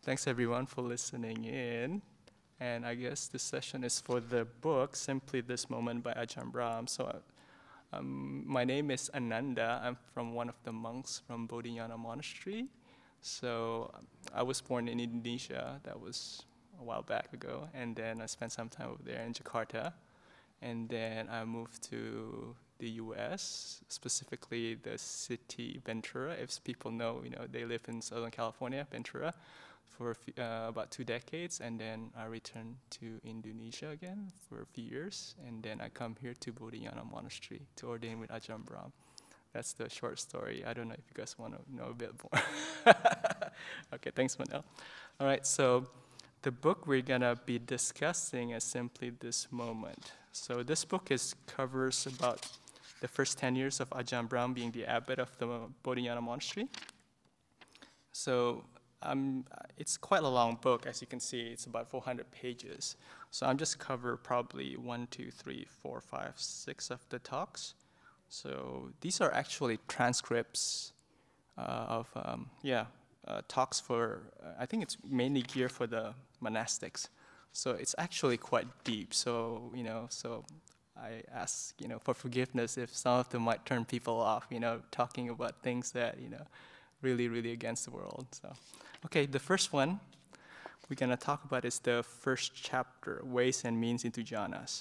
Thanks everyone for listening in. And I guess this session is for the book, Simply This Moment by Ajahn Brahm. So my name is Ananda. I'm from one of the monks from Bodhinyana Monastery. So I was born in Indonesia. That was a while back ago. And then I spent some time over there in Jakarta. And then I moved to the US, specifically the city Ventura. If people know, they live in Southern California, Ventura, for about 2 decades. And then I returned to Indonesia again for a few years. And then I come here to Bodhinyana Monastery to ordain with Ajahn Brahm. That's the short story. I don't know if you guys want to know a bit more. Okay, thanks, Manel. All right, so the book we're gonna be discussing is Simply This Moment. So this book covers about the first 10 years of Ajahn Brahm being the abbot of the Bodhinyana Monastery. So it's quite a long book, as you can see. It's about 400 pages. So I'm just cover probably 1, 2, 3, 4, 5, 6 of the talks. So these are actually transcripts of talks for, I think it's mainly geared for the monastics. So it's actually quite deep. So, so I ask, for forgiveness if some of them might turn people off, talking about things that, really, really against the world. So, okay, the first one we're gonna talk about is the first chapter, Ways and Means into Jhanas.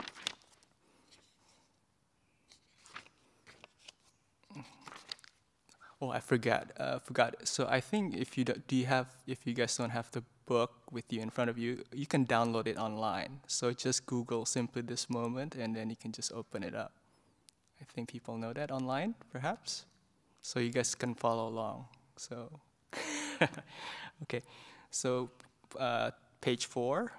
Oh, I forgot. So I think if you guys don't have the book with you in front of you, you can download it online. So just Google Simply This Moment, and then you can just open it up. I think people know that online, perhaps. So you guys can follow along. So, okay. So page 4.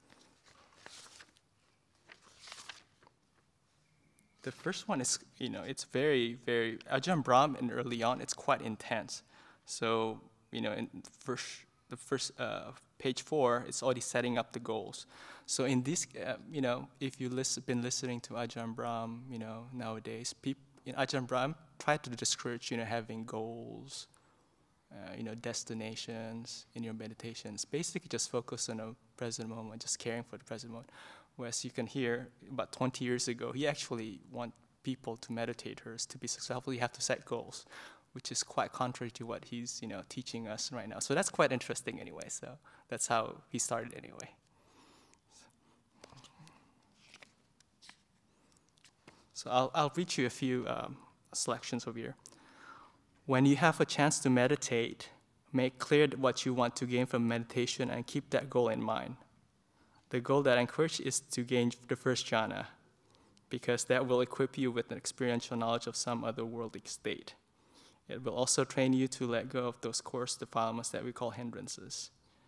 The first one is, it's very, very, Ajahn Brahm, and early on, it's quite intense. So, in the first page 4, it's already setting up the goals. So in this, if you've been listening to Ajahn Brahm, nowadays, Ajahn Brahm try to discourage, having goals, destinations in your meditations. Basically, just focus on the present moment, just caring for the present moment. Whereas you can hear, about 20 years ago, he actually want people to meditate to be successful. You have to set goals, which is quite contrary to what he's teaching us right now. So that's quite interesting anyway. So that's how he started anyway. So I'll read you a few selections over here. When you have a chance to meditate, make clear what you want to gain from meditation and keep that goal in mind. The goal that I encourage is to gain the first jhana, because that will equip you with an experiential knowledge of some otherworldly state. It will also train you to let go of those coarse defilements that we call hindrances.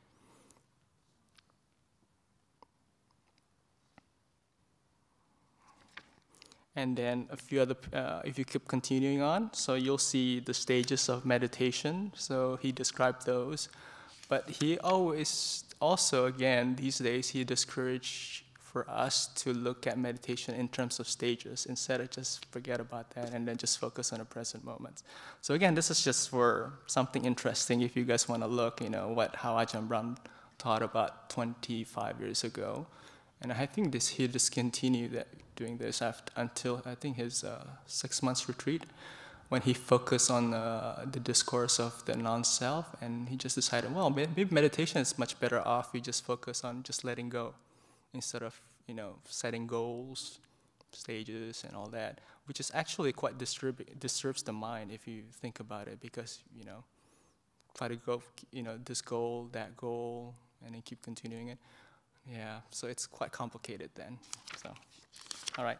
And then a few other, if you keep continuing on, so you'll see the stages of meditation. So he described those. But he always, also again, these days, he discouraged for us to look at meditation in terms of stages, instead of just forget about that and then just focus on the present moment. So again, this is just for something interesting if you guys want to look, how Ajahn Brahm taught about 25 years ago. And I think he discontinued doing this until I think his 6 months retreat, when he focused on the discourse of the non-self, and he just decided, well, maybe meditation is much better off you just focus on just letting go, instead of setting goals, stages, and all that, which is actually quite disturbs the mind if you think about it, because try to go this goal, that goal, and then keep continuing it. Yeah, so it's quite complicated then. So, all right.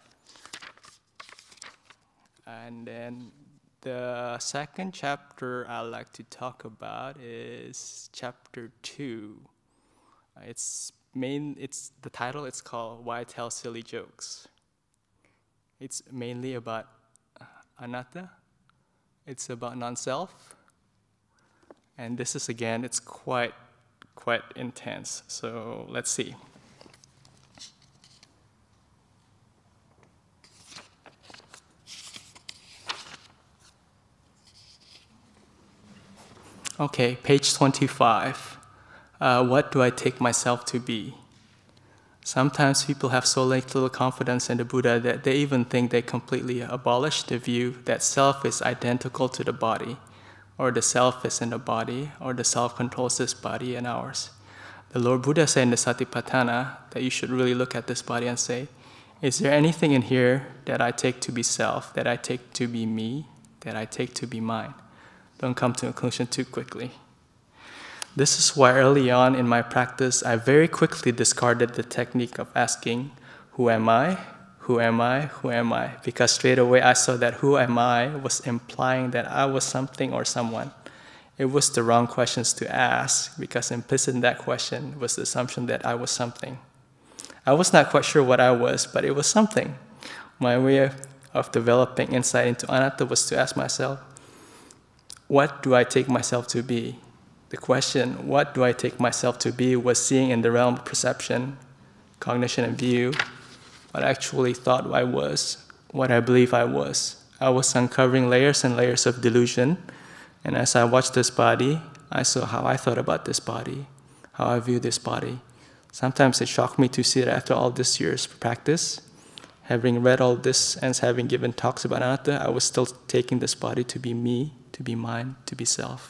And then the second chapter I'd like to talk about is chapter 2. The title, it's called Why Tell Silly Jokes. It's mainly about anatta. It's about non-self. And this is, again, it's quite intense. So let's see. Okay, page 25. What do I take myself to be? Sometimes people have so little confidence in the Buddha that they even think they completely abolished the view that self is identical to the body, or the self is in the body, or the self controls this body and ours. The Lord Buddha said in the Satipatthana that you should really look at this body and say, is there anything in here that I take to be self, that I take to be me, that I take to be mine? Don't come to a conclusion too quickly. This is why early on in my practice, I very quickly discarded the technique of asking, who am I? Who am I? Who am I? Because straight away I saw that who am I was implying that I was something or someone. It was the wrong questions to ask, because implicit in that question was the assumption that I was something. I was not quite sure what I was, but it was something. My way of developing insight into anatta was to ask myself, what do I take myself to be? The question, what do I take myself to be, was seeing in the realm of perception, cognition, and view, what I actually thought I was, what I believe I was. I was uncovering layers and layers of delusion, and as I watched this body, I saw how I thought about this body, how I view this body. Sometimes it shocked me to see that after all these years of practice, having read all this and having given talks about anatta, I was still taking this body to be me, to be mine, to be self.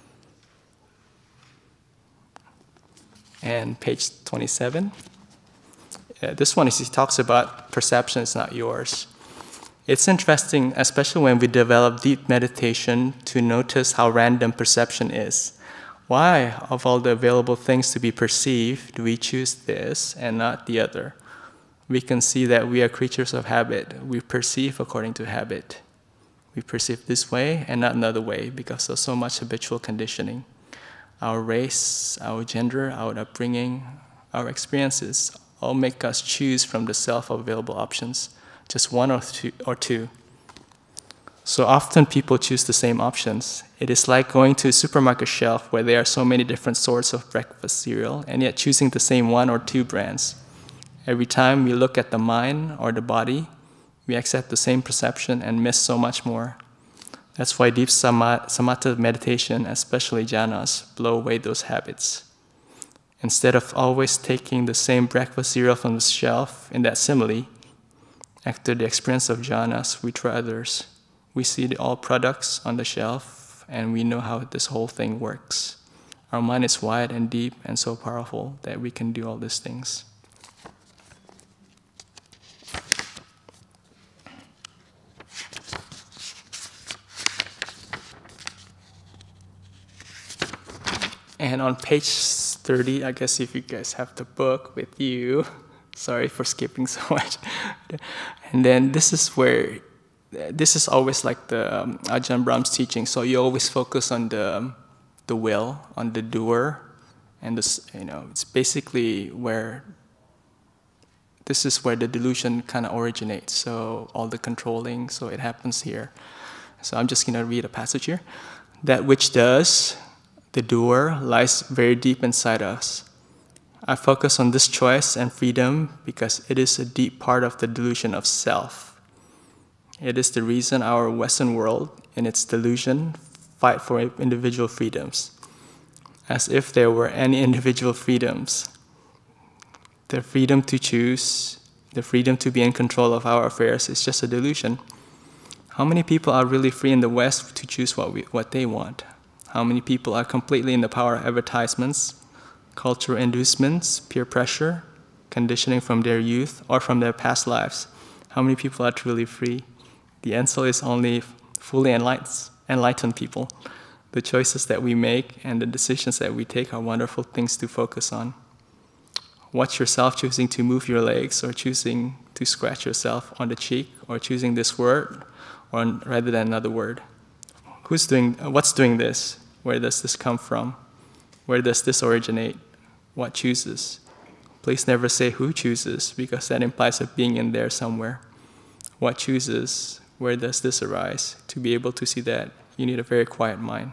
And page 27. This one is, he talks about perception is not yours. It's interesting, especially when we develop deep meditation, to notice how random perception is. Why, of all the available things to be perceived, do we choose this and not the other? We can see that we are creatures of habit. We perceive according to habit. We perceive this way and not another way because of so much habitual conditioning. Our race, our gender, our upbringing, our experiences all make us choose from the self-available options, just one or two. So often people choose the same options. It is like going to a supermarket shelf where there are so many different sorts of breakfast cereal, and yet choosing the same one or two brands. Every time we look at the mind or the body, we accept the same perception and miss so much more. That's why deep samatha meditation, especially jhanas, blow away those habits. Instead of always taking the same breakfast cereal from the shelf in that simile, after the experience of jhanas, we try others. We see all products on the shelf, and we know how this whole thing works. Our mind is wide and deep and so powerful that we can do all these things. And on page 30, I guess if you guys have the book with you, sorry for skipping so much. And then this is where, this is always like the Ajahn Brahm's teaching. So you always focus on the will, on the doer, and this, it's basically where, this is where the delusion kind of originates. So all the controlling, so it happens here. So I'm just going to read a passage here. That which does, the doer, lies very deep inside us. I focus on this choice and freedom because it is a deep part of the delusion of self. It is the reason our Western world, in its delusion, fight for individual freedoms, as if there were any individual freedoms. The freedom to choose, the freedom to be in control of our affairs is just a delusion. How many people are really free in the West to choose what they want? How many people are completely in the power of advertisements, cultural inducements, peer pressure, conditioning from their youth or from their past lives? How many people are truly free? The answer is only fully enlightened people. The choices that we make and the decisions that we take are wonderful things to focus on. Watch yourself choosing to move your legs, or choosing to scratch yourself on the cheek, or choosing this word rather than another word. What's doing this? Where does this come from? Where does this originate? What chooses? Please never say who chooses, because that implies a being in there somewhere. What chooses? Where does this arise? To be able to see that, you need a very quiet mind.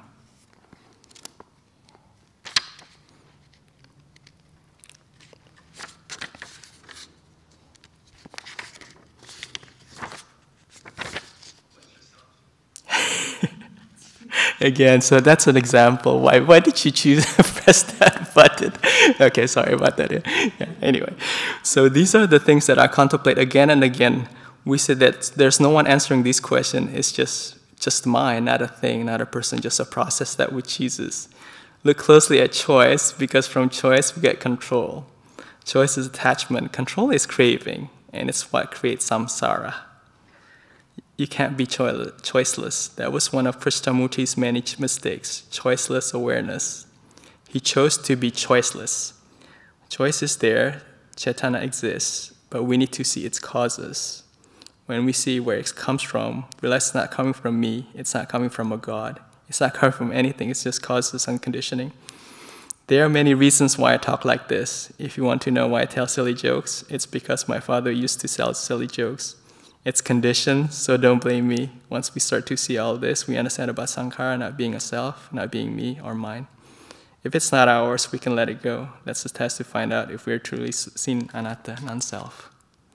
Again, so that's an example. Why did you choose to press that button? Okay, sorry about that. Yeah, anyway, so these are the things that I contemplate again and again. We said that there's no one answering this question. It's just mine, not a thing, not a person, just a process that we chooses. Look closely at choice, because from choice we get control. Choice is attachment. Control is craving, and it's what creates samsara. You can't be choiceless. That was one of Krishnamurti's many mistakes, choiceless awareness. He chose to be choiceless. Choice is there, Chaitanya exists, but we need to see its causes. When we see where it comes from, realize it's not coming from me, it's not coming from a God, it's not coming from anything, it's just causes and conditioning. There are many reasons why I talk like this. If you want to know why I tell silly jokes, it's because my father used to tell silly jokes. It's conditioned, so don't blame me. Once we start to see all this, we understand about sankhara not being a self, not being me or mine. If it's not ours, we can let it go. That's the test to find out if we're truly seen anatta, non-self.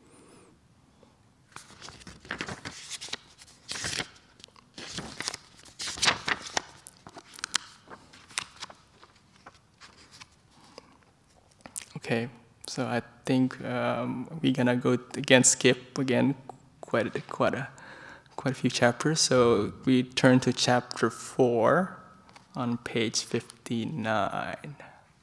Okay, so I think we're gonna go again, skip again quite a few chapters. So we turn to chapter 4 on page 59.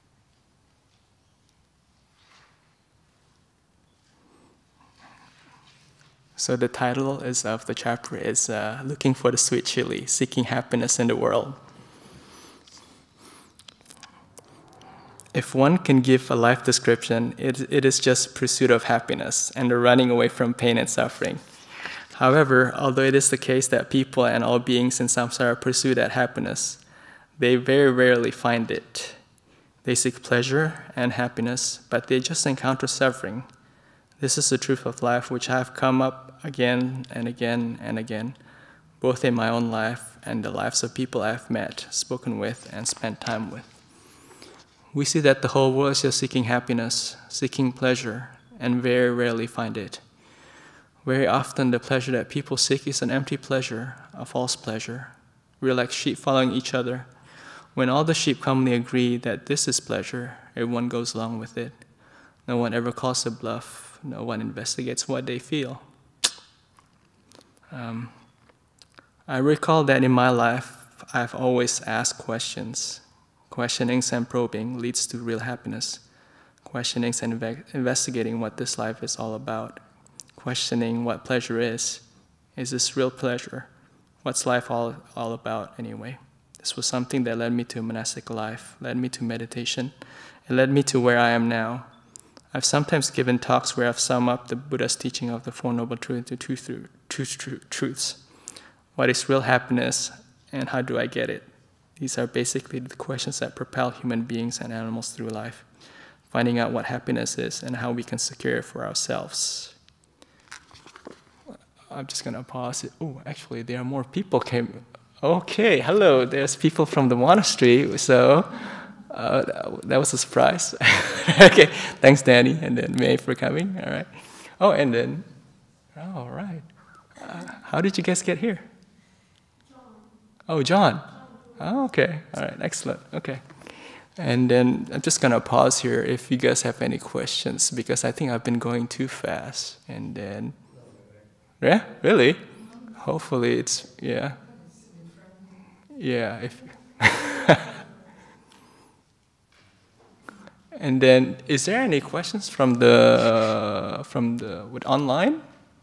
So the title of the chapter is Looking for the Sweet Chili, Seeking Happiness in the World. If one can give a life description, it is just pursuit of happiness and the running away from pain and suffering. However, although it is the case that people and all beings in samsara pursue that happiness, they very rarely find it. They seek pleasure and happiness, but they just encounter suffering. This is the truth of life, which I have come up again and again and again, both in my own life and the lives of people I have met, spoken with, and spent time with. We see that the whole world is just seeking happiness, seeking pleasure, and very rarely find it. Very often the pleasure that people seek is an empty pleasure, a false pleasure. We're like sheep following each other. When all the sheep commonly agree that this is pleasure, everyone goes along with it. No one ever calls a bluff. No one investigates what they feel. I recall that in my life, I've always asked questions. Questionings and probing leads to real happiness. Questionings and investigating what this life is all about. Questioning what pleasure is. Is this real pleasure? What's life all about anyway? This was something that led me to monastic life, led me to meditation, and led me to where I am now. I've sometimes given talks where I've summed up the Buddha's teaching of the Four Noble Truths into two truths. What is real happiness, and how do I get it? These are basically the questions that propel human beings and animals through life, finding out what happiness is and how we can secure it for ourselves. I'm just going to pause it. Oh, actually, there are more people came. Okay, hello, there's people from the monastery, so that was a surprise. Okay, thanks, Danny, and then May for coming, all right. Oh, and then, all right. How did you guys get here? John. Oh, John. Oh, okay. All right. Excellent. Okay. And then I'm just gonna pause here if you guys have any questions, because I think I've been going too fast. And then, yeah, really? Hopefully it's yeah. If and then, is there any questions from the with online?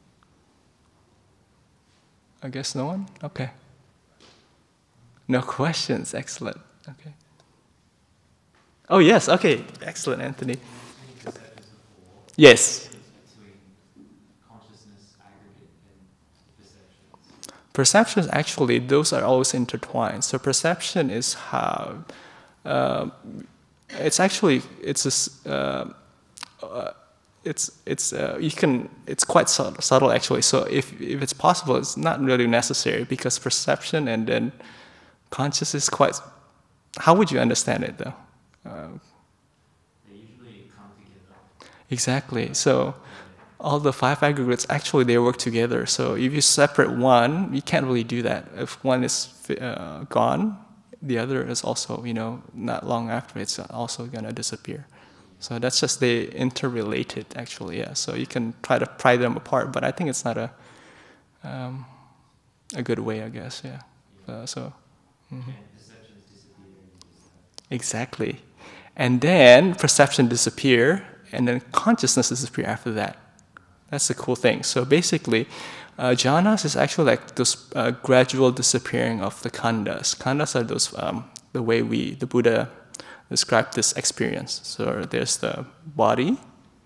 I guess no one. Okay. No questions. Excellent. Okay. Oh yes. Okay. Excellent, Anthony. Yes. Perceptions, actually, those are always intertwined. So perception is how it's actually it's quite subtle actually. So if it's possible, it's not really necessary, because perception and then conscious is quite. How would you understand it though? They usually come together. Exactly. So all the 5 aggregates, actually they work together. So if you separate one, you can't really do that. If one is gone, the other is also, not long after, it's also gonna disappear. So that's just they interrelated, actually, yeah. So you can try to pry them apart, but I think it's not a good way, I guess, yeah. Exactly. And then perception disappear, and then consciousness disappear after that. That's the cool thing. So basically, jhanas is actually like this gradual disappearing of the khandhas. Khandhas are those, the way the Buddha described this experience. So there's the body,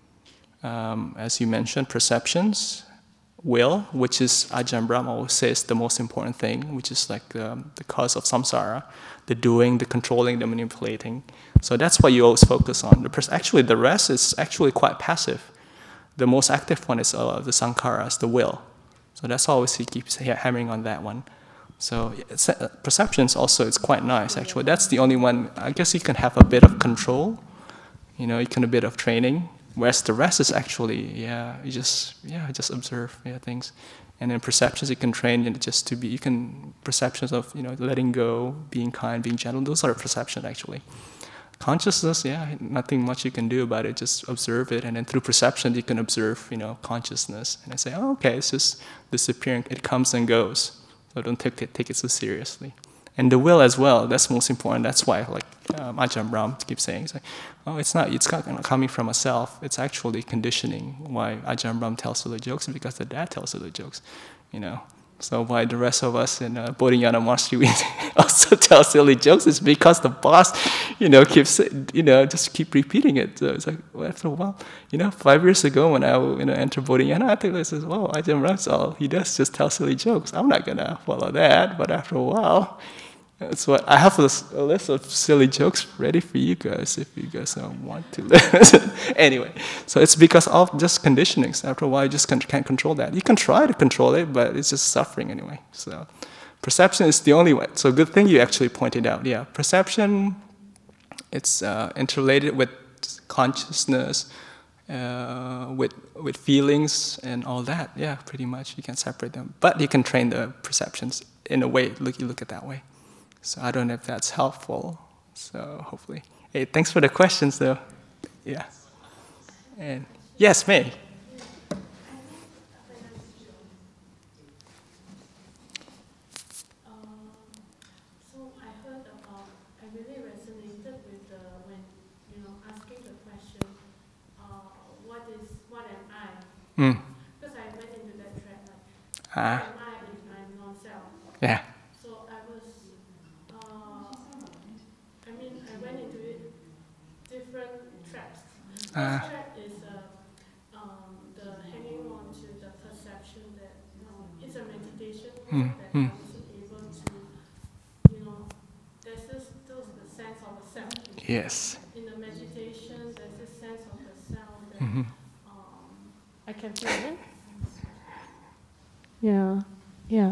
as you mentioned, perceptions, will, which is Ajahn Brahm always says the most important thing, which is like the cause of samsara, the doing, the controlling, the manipulating. So that's what you always focus on. Actually, the rest is actually quite passive. The most active one is the sankharas, the will. So that's always he keeps hammering on that one. So perceptions also, it's quite nice actually. That's the only one, I guess you can have a bit of control, you can a bit of training, whereas the rest is actually, you just observe things. And then perceptions you can train just to be, perceptions of, letting go, being kind, being gentle, those are perceptions actually. Consciousness, nothing much you can do about it, just observe it, and then through perception you can observe, consciousness, and I say, oh, okay, it's just disappearing, it comes and goes, so don't take it so seriously. And the will as well, that's most important, that's why, like Ajahn Brahm keeps saying, it's like, oh, it's not coming from a self, it's actually conditioning. Why Ajahn Brahm tells silly jokes is because the dad tells silly jokes, So why the rest of us in Bodhinyana Monastery, we also tell silly jokes is because the boss, keeps, just keep repeating it. So it's like, well, after a while, 5 years ago when I, entered Bodhinyana, I think this is, well, Ajahn Brahm, all he does just tell silly jokes. I'm not gonna follow that, but after a while, that's what I have a list of silly jokes ready for you guys if you guys want to listen. Anyway, so it's because of just conditionings. After a while, you just can't control that. You can try to control it, but it's just suffering anyway. So perception is the only way. So good thing you actually pointed out. Yeah, perception, it's interrelated with consciousness, with feelings and all that. Yeah, pretty much you can separate them. But you can train the perceptions in a way, you look at that way. So I don't know if that's helpful. So hopefully. Hey, thanks for the questions though. Yeah. And yes, May. So I heard about, I really resonated with when, asking the question, what am I? Because I went into that track, like, what am I if I'm non-self? Yeah. I went into it, different tracks. First track is the hanging on to the perception that it's a meditation that I wasn't able to, there's still the sense of a self. Yes. In the meditation, there's this sense of the self that I can feel it. Yeah.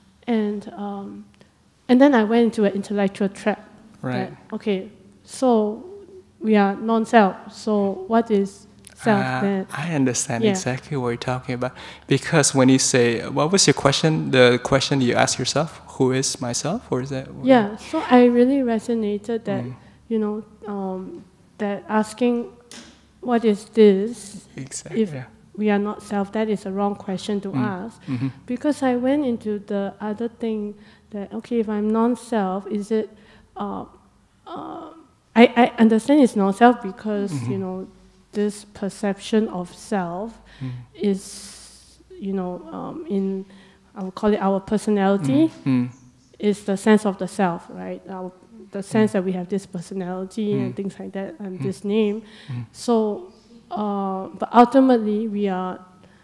And then I went into an intellectual track. Right. That, okay, so we are non-self. So what is self then? I understand exactly what you're talking about. Because when you say, what was your question? The question you ask yourself, who is myself? Or is that? Yeah, so I really resonated that, that asking, what is this? Exactly. If we are not self, that is a wrong question to ask. Because I went into the other thing that, okay, if I'm non-self, is it, I understand it's non-self because, this perception of self is, in, I would call it our personality, is the sense of the self, right? The sense that we have this personality and things like that, and this name. So, but ultimately, we are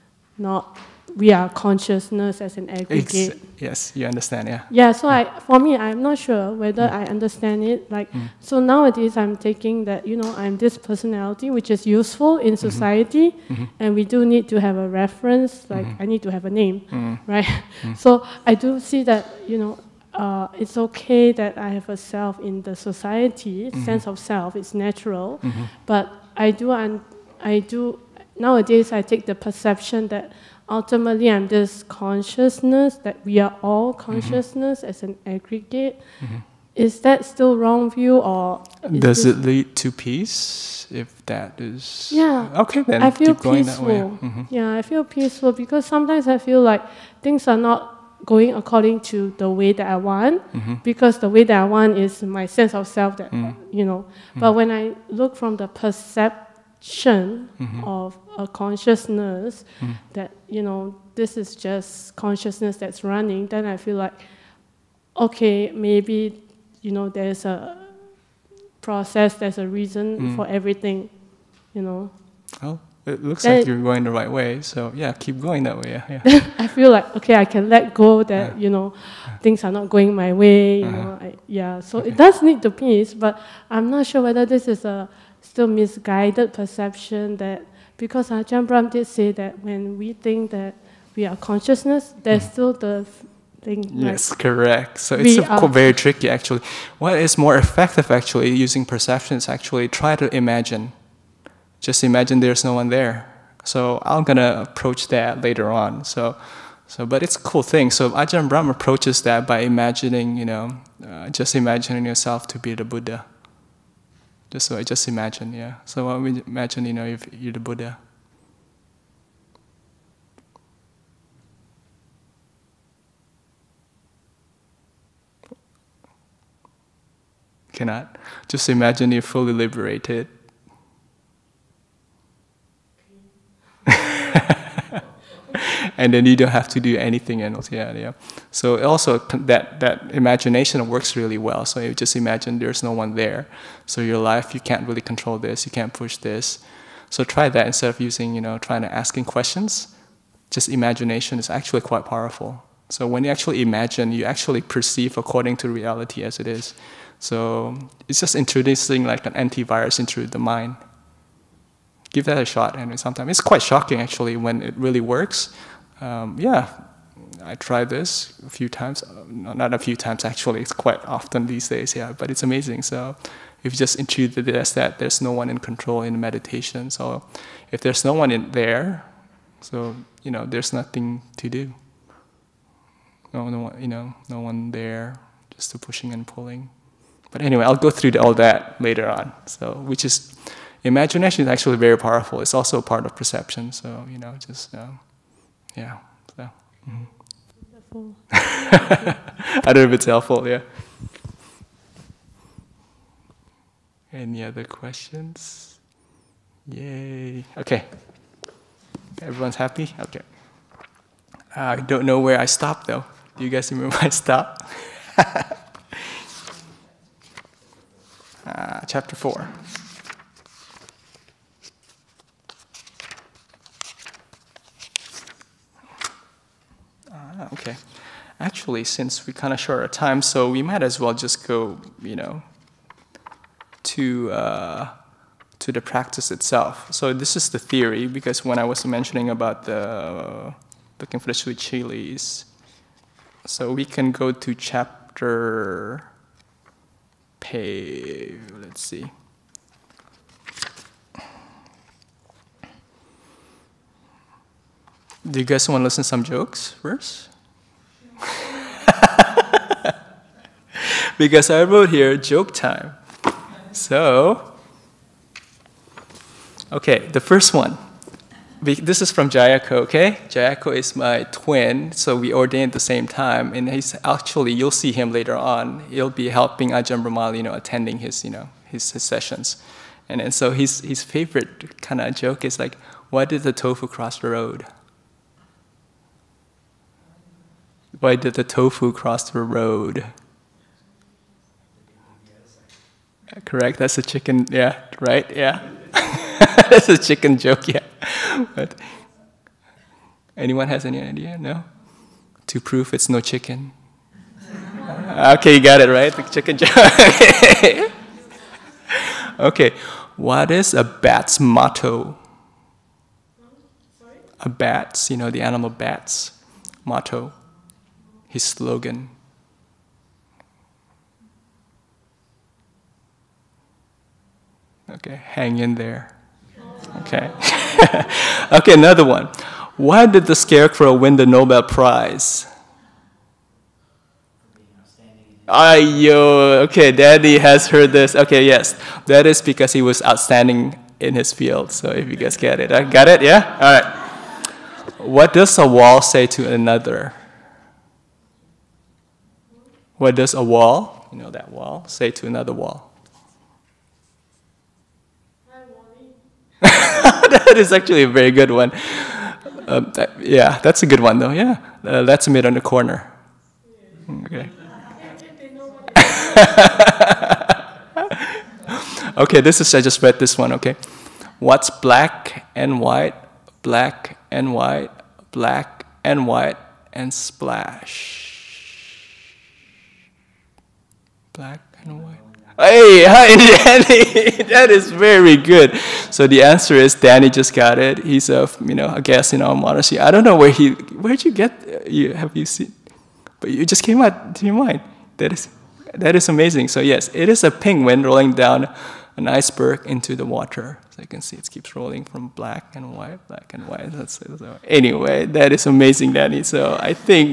consciousness as an aggregate. Yes, you understand, yeah. Yeah, so for me, I'm not sure whether I understand it. Like, so nowadays I'm taking that, I'm this personality, which is useful in society, and we do need to have a reference, like I need to have a name, right? So I do see that, it's okay that I have a self in the society, sense of self is natural, but I do nowadays I take the perception that ultimately I'm this consciousness, that we are all consciousness as an aggregate. Is that still wrong view, or does it lead to peace? If that is okay, then I feel keep going peaceful. that way. Yeah, I feel peaceful because sometimes I feel like things are not going according to the way that I want, because the way that I want is my sense of self that, you know. But when I look from the perception of a consciousness that, you know, this is just consciousness that's running, then I feel like, okay, maybe, you know, there's a process, there's a reason for everything, you know. Well, it looks like you're going the right way, so yeah, keep going that way. I feel like, okay, I can let go that, you know, things are not going my way, you know. So it does need the peace, but I'm not sure whether this is a still misguided perception that, because Ajahn Brahm did say that when we think that we are consciousness, there's still the thing. Yes, correct. So it's very tricky, actually. What is more effective, actually, using perception is actually try to imagine. Just imagine there's no one there. So I'm gonna approach that later on. But it's a cool thing. So Ajahn Brahm approaches that by imagining, you know, just imagining yourself to be the Buddha. Just imagine, yeah. So what we imagine, you know, if you're the Buddha. Cannot. Just imagine you're fully liberated. And then you don't have to do anything else. Yeah. So also that imagination works really well. So you just imagine there's no one there. So your life, you can't really control this. You can't push this. So try that instead of using, you know, trying to asking questions. Just imagination is actually quite powerful. So when you actually imagine, you actually perceive according to reality as it is. So it's just introducing like an antivirus into the mind. Give that a shot, and sometimes it's quite shocking actually when it really works. I tried this a few times, not a few times actually, it's quite often these days, but it's amazing. So if you just intuited it as that, there's no one in control in meditation. So if there's no one in there, so, you know, there's nothing to do. No one, you know, no one there, just the pushing and pulling. But anyway, I'll go through all that later on. So, which is, imagination is actually very powerful. It's also a part of perception. So, you know, just, yeah. So, I don't know if it's helpful, yeah. Any other questions? Yay. Okay. Everyone's happy? Okay. I don't know where I stopped, though. Do you guys remember where I stopped? Chapter 4. Okay. Actually, since we kind of short our time, so we might as well just go, you know, to the practice itself. So this is the theory, because when I was mentioning about the looking for the sweet chilies, so we can go to chapter page. Let's see. Do you guys want to listen to some jokes first? Because I wrote here joke time. So, okay, the first one. This is from Jayako, okay? Jayako is my twin, so we ordained at the same time, and he's actually, you'll see him later on. He'll be helping Ajahn Brahmali, you know, attending his, you know, his sessions. And so his favorite kind of joke is like, why did the tofu cross the road? Why did the tofu cross the road? Correct, that's a chicken, yeah, right, yeah. That's a chicken joke, yeah. But anyone has any idea? No? To prove it's no chicken. Okay, you got it, right? The chicken joke. Okay, what is a bat's motto? A bat's, you know, the animal bat's motto. His slogan. Okay, hang in there. Okay. Okay. Okay, another one. Why did the Scarecrow win the Nobel Prize? Yo, okay, Daddy has heard this. Okay, yes, that is because he was outstanding in his field. So if you guys get it, got it? Yeah. All right. What does a wall say to another? What does a wall, you know that wall, say to another wall? That is actually a very good one. Yeah, that's a good one though. Yeah, let's meet on the corner. Okay. Okay, this is, I just read this one, okay. What's black and white, black and white, black and white, and splash? Black and white. Hey, hi, Danny. That is very good. So the answer is Danny just got it. He's a guest in our monastery. I don't know where'd you get? Have you seen? But you just came out to your mind. That is amazing. So yes, it is a penguin rolling down an iceberg into the water. So you can see it keeps rolling from black and white, black and white. Anyway, that is amazing, Danny. So I think.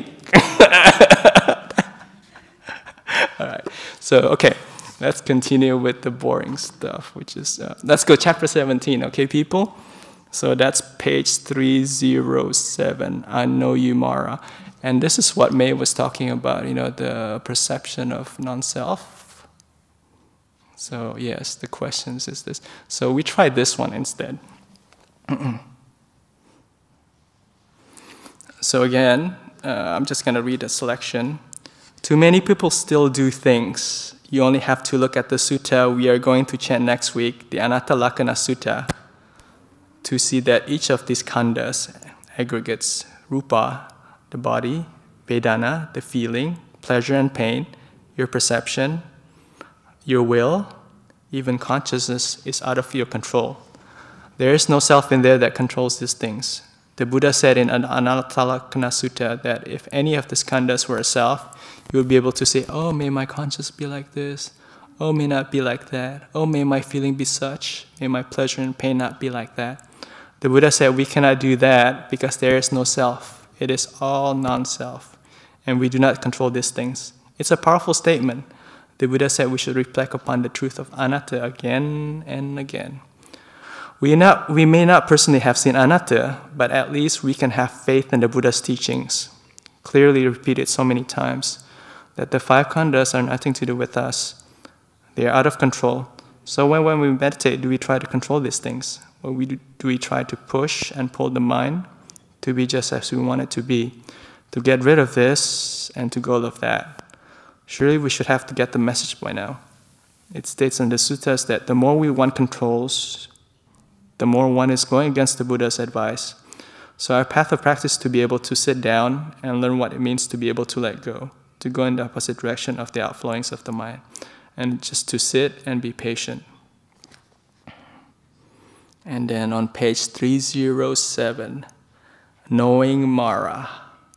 All right. So okay. Let's continue with the boring stuff, which is, let's go chapter 17, okay, people? So that's page 307, I Know You, Mara. And this is what May was talking about, the perception of non-self. So yes, the questions is this. So we tried this one instead. So again, I'm just going to read a selection. Too many people still do things. You only have to look at the sutta we are going to chant next week, the Anatta Lakkhana Sutta, to see that each of these khandhas, aggregates, rupa, the body, vedana, the feeling, pleasure and pain, your perception, your will, even consciousness is out of your control. There is no self in there that controls these things. The Buddha said in Anatta Lakkhana Sutta that if any of these khandhas were a self, you would be able to say, oh, may my conscience be like this. Oh, may not be like that. Oh, may my feeling be such. May my pleasure and pain not be like that. The Buddha said we cannot do that because there is no self. It is all non-self. And we do not control these things. It's a powerful statement. The Buddha said we should reflect upon the truth of anatta again and again. We may not personally have seen anatta, but at least we can have faith in the Buddha's teachings, clearly repeated so many times, that the five khandhas are nothing to do with us. They are out of control. So when we meditate, do we try to control these things? Or do we try to push and pull the mind to be just as we want it to be, to get rid of this and to go of that? Surely we should have to get the message by now. It states in the suttas that the more one controls, the more one is going against the Buddha's advice. So our path of practice is to be able to sit down and learn what it means to be able to let go, to go in the opposite direction of the outflowings of the mind, and just to sit and be patient. And then on page 307, Knowing Mara.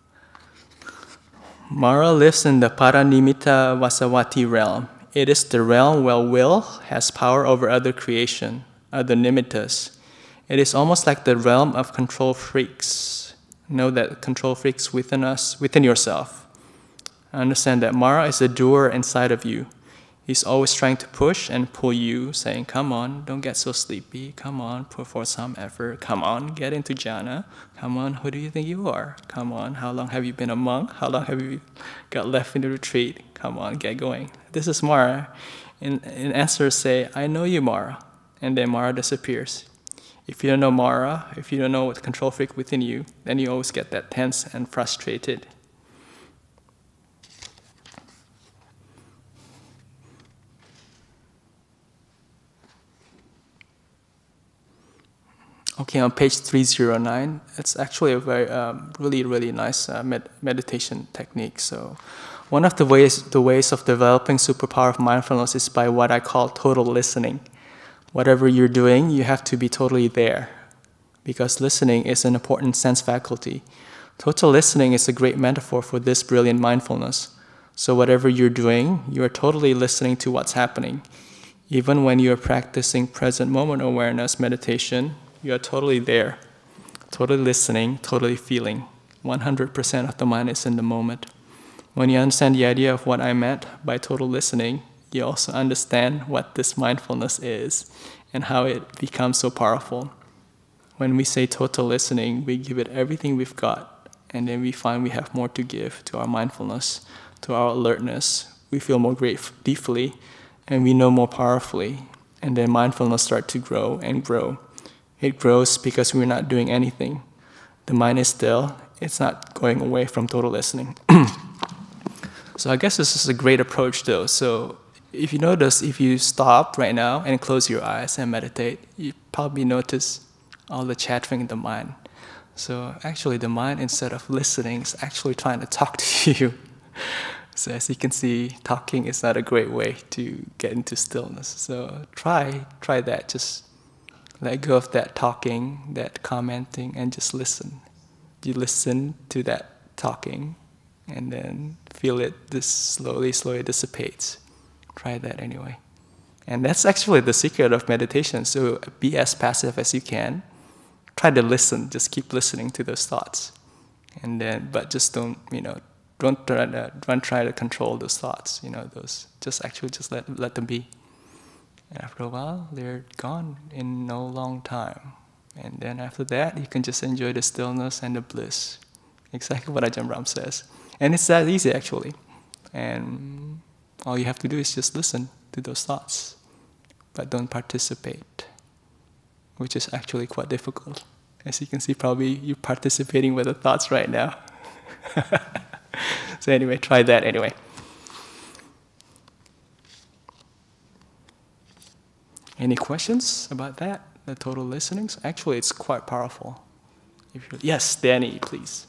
Mara lives in the Paranimitta Vasavati realm. It is the realm where will has power over other creation, other nimittas. It is almost like the realm of control freaks. Know that control freaks within us, within yourself. Understand that Mara is a doer inside of you. He's always trying to push and pull you, saying, come on, don't get so sleepy. Come on, put forth some effort. Come on, get into jhana. Come on, who do you think you are? Come on, how long have you been a monk? How long have you got left in the retreat? Come on, get going. This is Mara. In answer, say, I know you, Mara. And then Mara disappears. If you don't know Mara, if you don't know what control freak within you, then you always get that tense and frustrated. Okay, on page 309, it's actually a very, really nice meditation technique. So, one of the ways of developing superpower of mindfulness is by what I call total listening. Whatever you're doing, you have to be totally there, because listening is an important sense faculty. Total listening is a great metaphor for this brilliant mindfulness. So, whatever you're doing, you are totally listening to what's happening. Even when you are practicing present moment awareness meditation, You are totally there, totally listening, totally feeling. 100% of the mind is in the moment. When you understand the idea of what I meant by total listening, you also understand what this mindfulness is and how it becomes so powerful. When we say total listening, we give it everything we've got, and then we find we have more to give to our mindfulness, to our alertness. We feel more deeply, and we know more powerfully. And then mindfulness starts to grow and grow. It grows because we're not doing anything. The mind is still. It's not going away from total listening. So I guess this is a great approach, though. So if you notice, if you stop right now and close your eyes and meditate, you probably notice all the chattering in the mind. So actually the mind, instead of listening, is actually trying to talk to you. So as you can see, talking is not a great way to get into stillness. So try that. Just let go of that talking, that commenting, and just listen. You listen to that talking, and then feel it slowly dissipates. Try that anyway. And that's actually the secret of meditation. So be as passive as you can. Try to listen. Just keep listening to those thoughts, and then, but just don't try to control those thoughts. Just let them be. And after a while, they're gone in no long time. And then after that, you can just enjoy the stillness and the bliss. Exactly what Ajahn Brahm says. And it's that easy, actually. And all you have to do is just listen to those thoughts, but don't participate, which is actually quite difficult. As you can see, probably you're participating with the thoughts right now. So anyway, try that anyway. Any questions about that? The total listenings? Actually, it's quite powerful. Yes, Danny, please.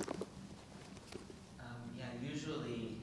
Usually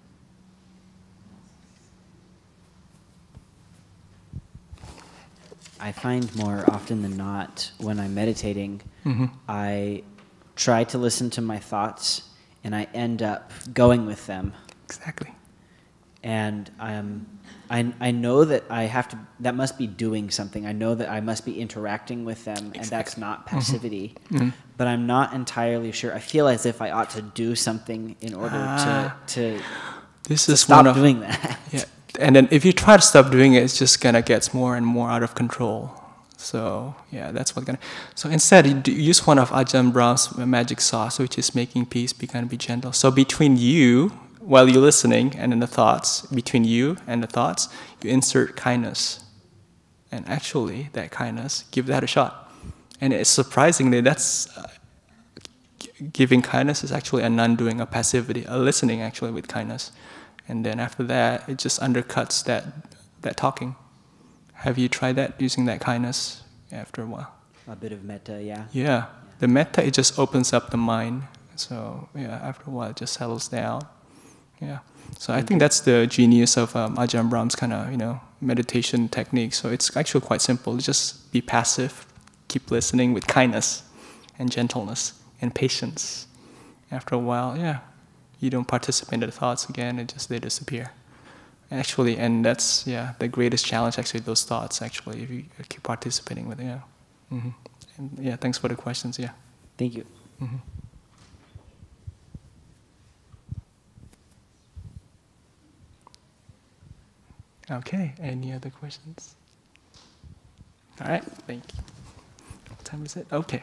I find more often than not when I'm meditating, I try to listen to my thoughts and I end up going with them. Exactly. And I know that that must be doing something. I know that I must be interacting with them, exactly. And that's not passivity. But I'm not entirely sure. I feel as if I ought to do something in order to stop doing that. Yeah. And then if you try to stop doing it, it's just gonna get more and more out of control. So yeah, that's what's gonna. So instead, you use one of Ajahn Brahm's magic sauce, which is making peace, be kind, be gentle. So between you, while you're listening, and in the thoughts, between you and the thoughts, you insert kindness. And actually, that kindness, give that a shot. And it's surprisingly, that's giving kindness is actually a non-doing, a passivity, a listening actually with kindness. And then after that, it just undercuts that talking. Have you tried that, using that kindness after a while? A bit of metta, yeah. Yeah. The metta, it just opens up the mind. So yeah, after a while, it just settles down. Yeah. So I think that's the genius of Ajahn Brahm's kind of, meditation technique. So it's actually quite simple. Just be passive, keep listening with kindness and gentleness and patience. After a while, yeah, you don't participate in the thoughts again, they disappear. Actually, and that's, the greatest challenge, actually, those thoughts, actually, if you keep participating with it, yeah. And yeah, thanks for the questions, yeah. Thank you. Okay, any other questions? All right, thank you. What time is it? Okay.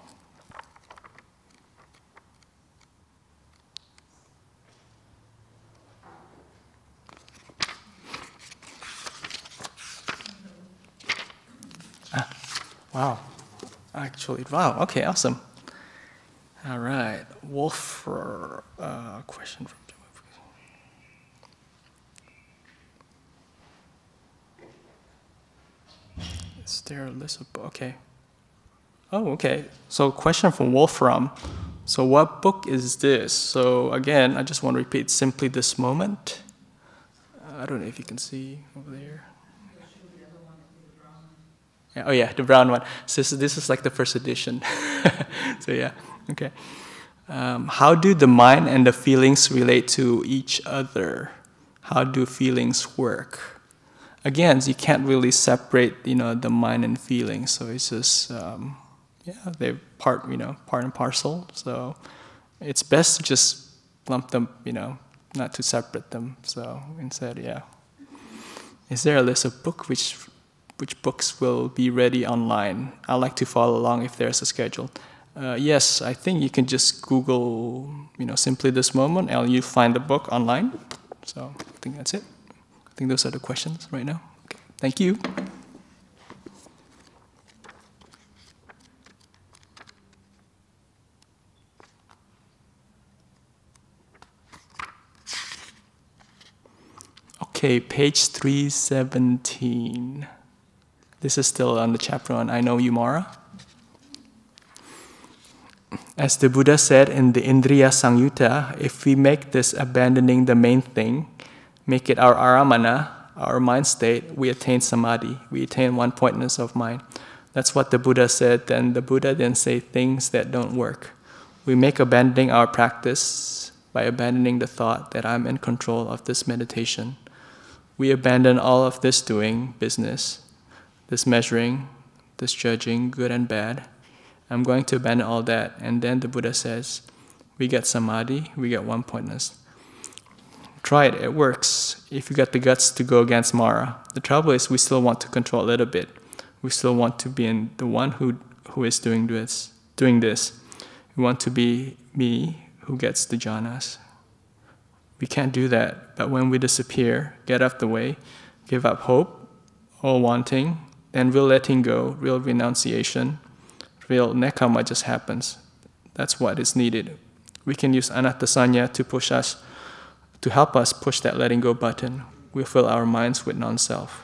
Wow. Actually, wow. Okay, awesome. All right. Wolf, question from Joe. Is there a list of, okay. Oh, okay. So question from Wolfram. So what book is this? So again, I just want to repeat simply this moment. I don't know if you can see over there. Yeah, oh yeah, the brown one. So this is like the first edition. So yeah, okay. How do the mind and the feelings relate to each other? How do feelings work? Again, you can't really separate, the mind and feelings. So it's just yeah, they're part and parcel. So it's best to just lump them, not to separate them. So instead, yeah. Is there a list of which books will be ready online? I like to follow along if there's a schedule. Yes, I think you can just Google, simply this moment, and you find the book online. So I think that's it. I think those are the questions right now. Okay. Thank you. Okay, page 317. This is still on the chapter on I Know You, Mara. As the Buddha said in the Indriya Samyutta, if we make this abandoning the main thing, make it our aramana, our mind state, we attain samadhi, we attain one-pointedness of mind. That's what the Buddha said. Then the Buddha didn't say things that don't work. We make abandoning our practice by abandoning the thought that I'm in control of this meditation. We abandon all of this doing business, this measuring, this judging, good and bad. I'm going to abandon all that. And then the Buddha says, we get samadhi, we get one-pointedness. Try it, it works. If you got the guts to go against Mara. The trouble is we still want to control a little bit. We still want to be the one who is doing this. We want to be me who gets the jhanas. We can't do that, but when we disappear, get out of the way, give up hope, all wanting, then real letting go, real renunciation, real nekama just happens. That's what is needed. We can use anattasanya to help us push that letting go button. We fill our minds with non-self.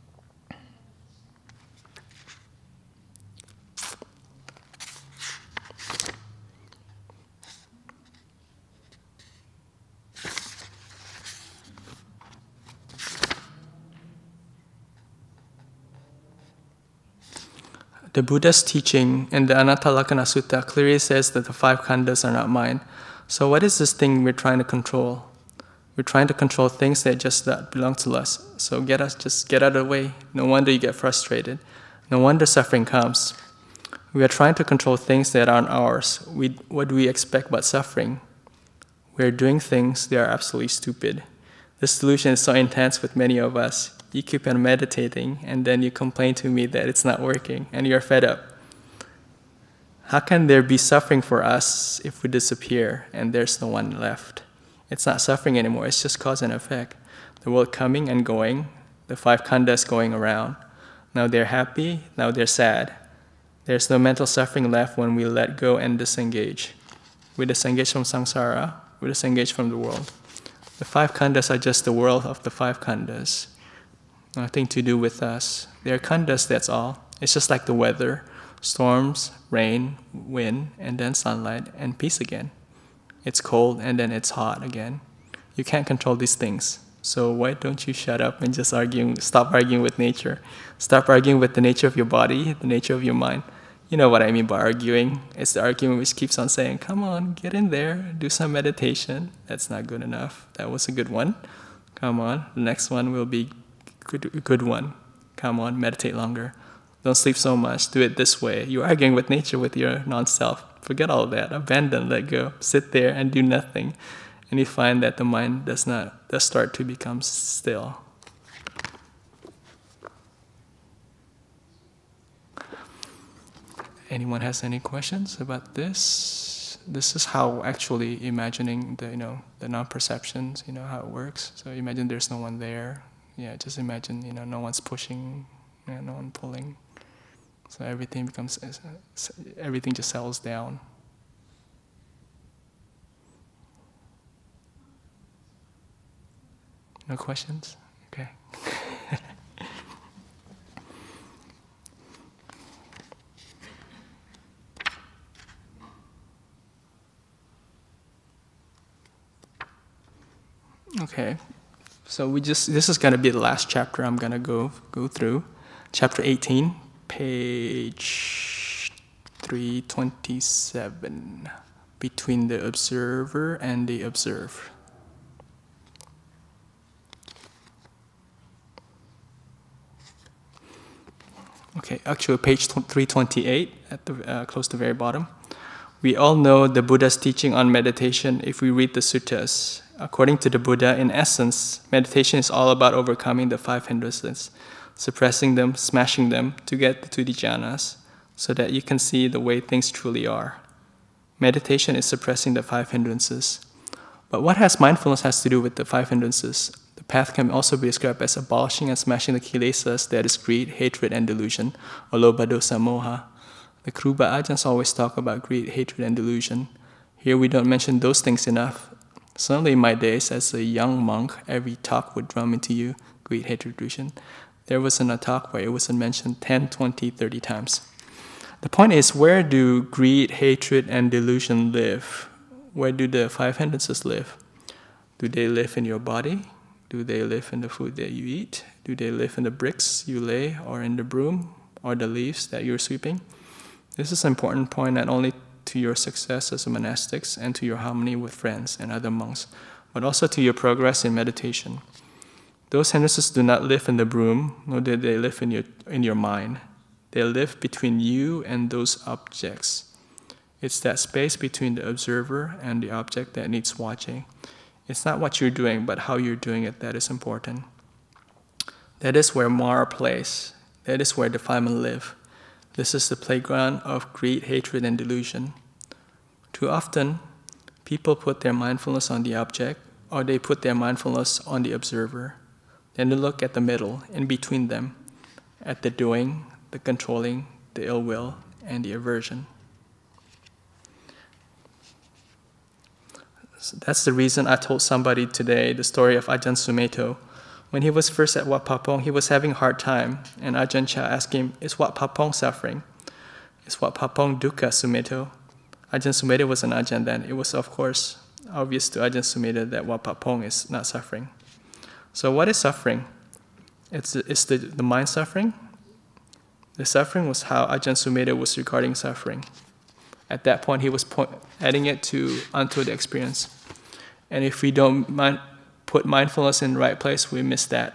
The Buddha's teaching in the Anattalakkhana Sutta clearly says that the five khandhas are not mine. So what is this thing we're trying to control? We're trying to control things that just that belong to us. So just get out of the way. No wonder you get frustrated. No wonder suffering comes. We are trying to control things that aren't ours. What do we expect but suffering? We're doing things that are absolutely stupid. This delusion is so intense with many of us. You keep on meditating, and then you complain to me that it's not working, and you're fed up. How can there be suffering for us if we disappear and there's no one left? It's not suffering anymore, it's just cause and effect. The world coming and going, the five khandhas going around. Now they're happy, now they're sad. There's no mental suffering left when we let go and disengage. We disengage from samsara, we disengage from the world. The five khandhas are just the world of the five khandhas. Nothing to do with us. They're khandhas, that's all. It's just like the weather. Storms, rain, wind, and then sunlight, and peace again. It's cold, and then it's hot again. You can't control these things. So why don't you shut up and just stop arguing with nature. Stop arguing with the nature of your body, the nature of your mind. You know what I mean by arguing. It's the argument which keeps on saying, come on, get in there, do some meditation. That's not good enough. That was a good one. Come on, the next one will be good one. Come on, meditate longer. Don't sleep so much. Do it this way. You're arguing with nature, with your non-self. Forget all that. Abandon, let go. Sit there and do nothing. And you find that the mind does start to become still. Anyone has any questions about this? This is how actually imagining the non-perceptions, how it works. So imagine there's no one there. Yeah, just imagine, no one's pushing, no one pulling. So everything just settles down. No questions? Okay. Okay. So this is going to be the last chapter I'm going to go through. Chapter 18, page 327. Between the observer and the observed. Okay, actually page 328 at the close to the very bottom. We all know the Buddha's teaching on meditation if we read the suttas. According to the Buddha, in essence, meditation is all about overcoming the 5 hindrances, suppressing them, smashing them to get to the jhanas, so that you can see the way things truly are. Meditation is suppressing the 5 hindrances. But what has mindfulness has to do with the 5 hindrances? The path can also be described as abolishing and smashing the kilesas, that is greed, hatred, and delusion, or lobha, dosa, moha. The Kruba Ajahns always talk about greed, hatred, and delusion. Here we don't mention those things enough. Certainly in my days as a young monk, every talk would drum into you, greed, hatred, delusion. There wasn't a talk where it wasn't mentioned 10, 20, 30 times. The point is, where do greed, hatred, and delusion live? Where do the 5 hindrances live? Do they live in your body? Do they live in the food that you eat? Do they live in the bricks you lay, or in the broom, or the leaves that you're sweeping? This is an important point not only to your success as a monastics and to your harmony with friends and other monks, but also to your progress in meditation. Those hindrances do not live in the broom, nor do they live in your mind. They live between you and those objects. It's that space between the observer and the object that needs watching. It's not what you're doing, but how you're doing it that is important. That is where Mara plays. That is where defilement live. This is the playground of greed, hatred, and delusion. Too often, people put their mindfulness on the object, or they put their mindfulness on the observer. Then they look at the middle, in between them, at the doing, the controlling, the ill will, and the aversion. So that's the reason I told somebody today the story of Ajahn Sumedho. When he was first at Wat Pah Pong, he was having a hard time, and Ajahn Chah asked him, "Is Wat Pah Pong suffering? Is Wat Pah Pong dukkha, Sumedho?" Ajahn Sumedho was an Ajahn then. It was, of course, obvious to Ajahn Sumedho that Wat Pah Pong is not suffering. So what is suffering? It's the mind suffering? The suffering was how Ajahn Sumedho was regarding suffering. At that point, he was adding it onto the experience. And if we don't put mindfulness in the right place, we miss that.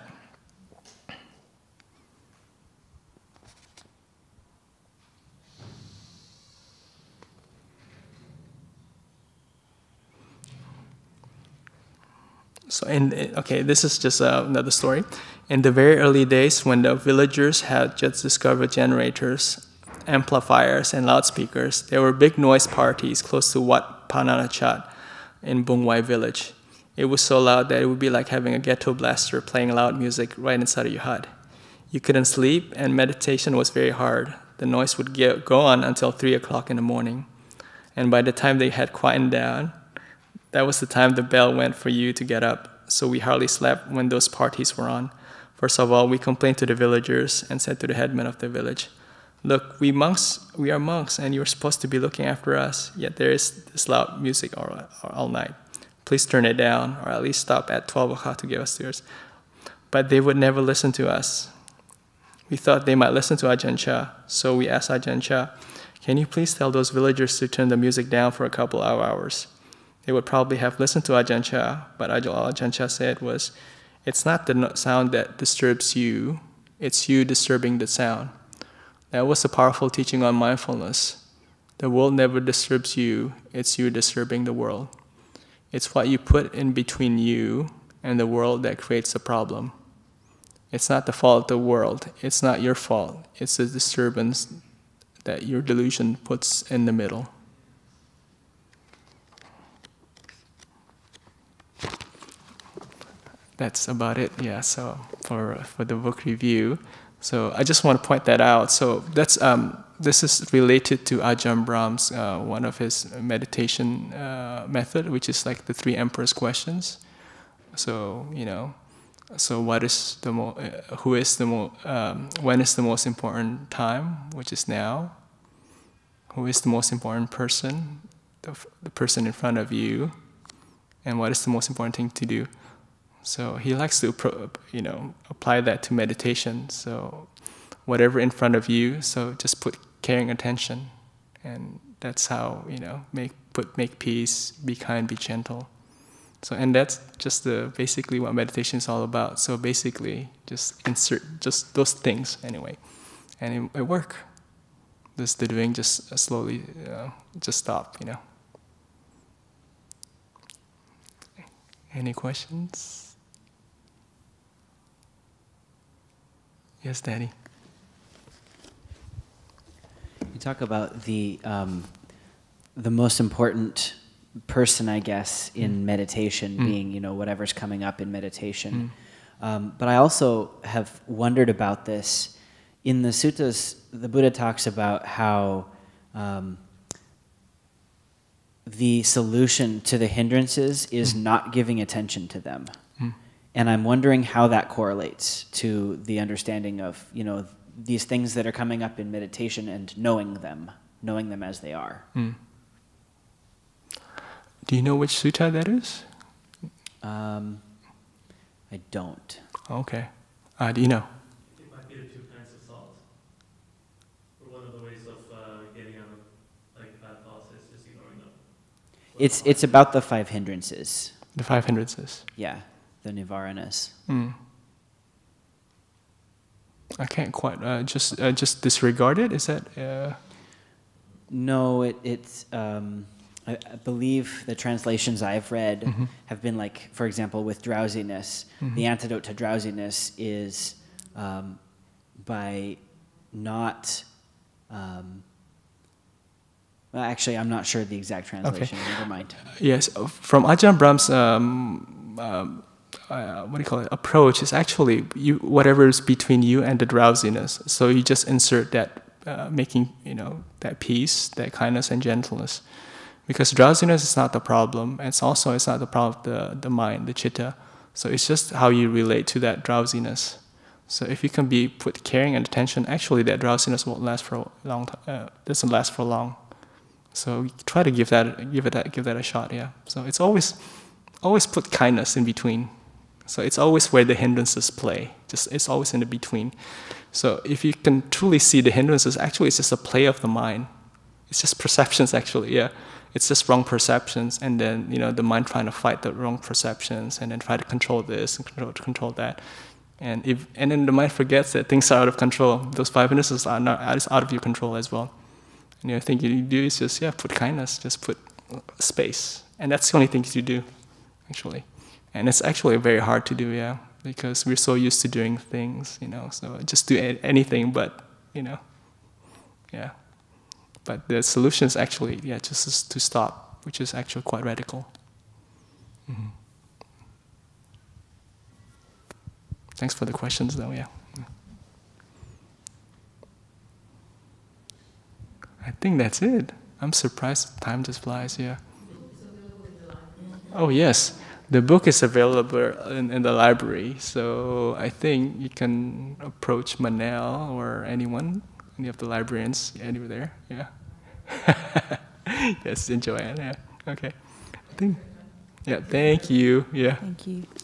So, this is just another story. In the very early days, when the villagers had just discovered generators, amplifiers, and loudspeakers, there were big noise parties close to Wat Pananachat in Bung Wai village. It was so loud that it would be like having a ghetto blaster playing loud music right inside of your hut. You couldn't sleep, and meditation was very hard. The noise would go on until 3 o'clock in the morning. And by the time they had quietened down, that was the time the bell went for you to get up. So we hardly slept when those parties were on. First of all, we complained to the villagers and said to the headman of the village, "Look, we are monks, and you're supposed to be looking after us, yet there is this loud music all night. Please turn it down, or at least stop at 12 o'clock to give us yours." But they would never listen to us. We thought they might listen to Ajahn Chah, so we asked Ajahn Chah, "Can you please tell those villagers to turn the music down for a couple of hours?" They would probably have listened to Ajahn Chah, but all Ajahn Chah said was, "It's not the sound that disturbs you, it's you disturbing the sound." That was a powerful teaching on mindfulness. The world never disturbs you, it's you disturbing the world. It's what you put in between you and the world that creates the problem. It's not the fault of the world, it's not your fault, it's the disturbance that your delusion puts in the middle. That's about it, yeah, so for the book review. So I just want to point that out. So that's this is related to Ajahn Brahm's one of his meditation method, which is like the 3 emperors' questions. So so what is the when is the most important time, which is now? Who is the most important person, the person in front of you, and what is the most important thing to do? So he likes to, apply that to meditation. So whatever in front of you, so just put caring attention, and that's how make peace, be kind, be gentle. So and that's just basically what meditation is all about. So basically, just insert just those things anyway, and it worked. Just the doing just slowly just stop, you know. Any questions? Yes, Danny. You talk about the most important person, I guess, in meditation being, you know, whatever's coming up in meditation. But I also have wondered about this. In the suttas, the Buddha talks about how the solution to the hindrances is not giving attention to them. And I'm wondering how that correlates to the understanding of, you know, these things that are coming up in meditation and knowing them as they are. Do you know which sutta that is? I don't. Okay. Do you know? It might be the 2 kinds of thought. Or one of the ways of getting out of like bad thoughts is just ignoring them. It's about the 5 hindrances. The 5 hindrances. Yeah, the nivaranas. I can't quite just disregard it. Is that? No, it's. I believe the translations I've read have been like, for example, with drowsiness. The antidote to drowsiness is by not. Well, actually, I'm not sure the exact translation. Okay. Never mind. Yes, from Ajahn Brahm's what do you call it? Approach is actually whatever is between you and the drowsiness. So you just insert that, making that peace, that kindness and gentleness, because drowsiness is not the problem. It's not the problem of the mind, the chitta. So it's just how you relate to that drowsiness. So if you can put caring and attention, actually that drowsiness won't last for a long time. Doesn't last for long. So try to give that a shot. Yeah. So it's always put kindness in between. So it's always where the hindrances play. It's always in the between. So if you can truly see the hindrances, actually it's just a play of the mind. It's just perceptions actually. Yeah. It's just wrong perceptions, and then the mind trying to fight the wrong perceptions, and then try to control this and control that. And then the mind forgets that things are out of control. Those 5 hindrances are out of your control as well. And the thing you do is just put kindness, just put space, and that's the only thing you do, actually. And it's actually very hard to do, because we're so used to doing things, So just do anything, but But the solution is actually just to stop, which is actually quite radical. Thanks for the questions, though. Yeah. I think that's it. I'm surprised time just flies. Yeah. Oh yes, the book is available in the library. So I think you can approach Manel or any of the librarians anywhere there. Yeah. Yes, enjoy it. Yeah. Okay. Thank you. Yeah. Thank you.